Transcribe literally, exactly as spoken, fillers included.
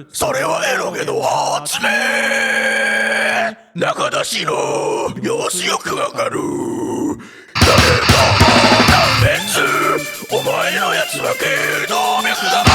それはエロゲの発明。中出しの様子よくわかる。誰とも判別、お前のやつは頸動脈だ。